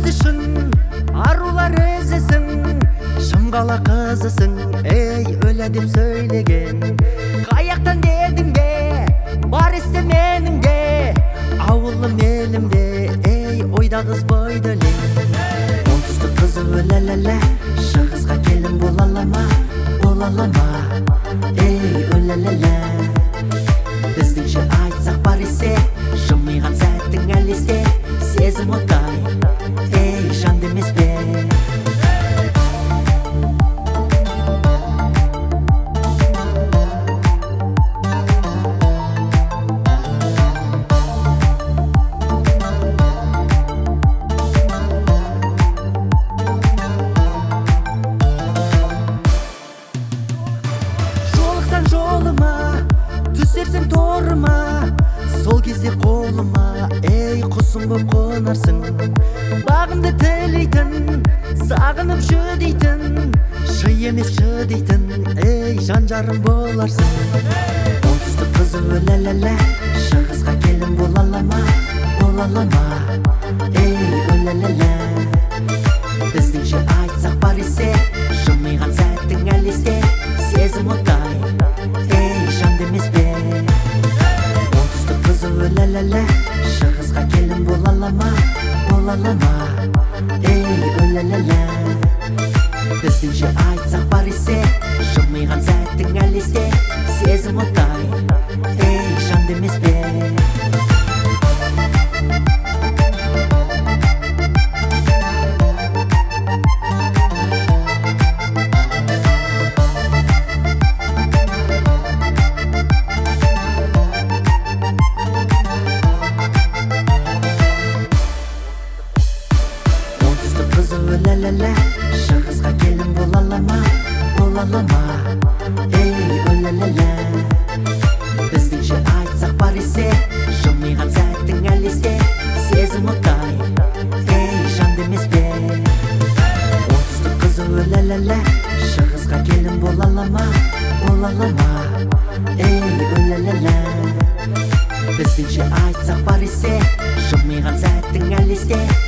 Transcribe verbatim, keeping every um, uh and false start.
үшін арулар өзісің, шымғала қызысың, ей өлә деп сөйлеген. Қаяқтан дедің бе, бар істе меніңде, ауылым елімде, ей ойда қыз бойды өлең. Оңтүстік қызы өләләлә, шығысқа келін болалама, болалама, ей өләләлә. Біздіңше айтсақ бар есе, жымиған сәттің әлесте, сезім оттай, ей жан демес бе. Жолықсан жолыма, түсерсің торыма, сол кезде қолыма, ей құсым боп қонарсың. Бағымды тілейтін, сағынып жүдейтін, шы емес шы дейтін, ей жан жарым боларсың. Оңтүстік қызы өләләлә, шығысқа келін болалама, болалама, ей өләләлә. Біздіңше айтсақ бар есе, жымиған сәттің әлесте, сезім оттай, ей жан демес бе. Оңтүстік қызы өләләлә, шығысқа келін болалама, болалама, ей өләләлә. Біздіңше айтсақ бар есе, жымиған сәттің әлесте, сезім оттай, ей жан демес бе. Өләләлә, шығысқа келін болалама, болалама, ей өләләлә. Біздіңше айтсақ бар есе, жымиған сәттің әлесте, сезім оттай, ей жан демес бе. Оңтүстік қызы өләләлә, шығысқа келін болалама, болалама, ей өләләлә. Біздіңше айтсақ бар есе, жымиған сәттің әлесте,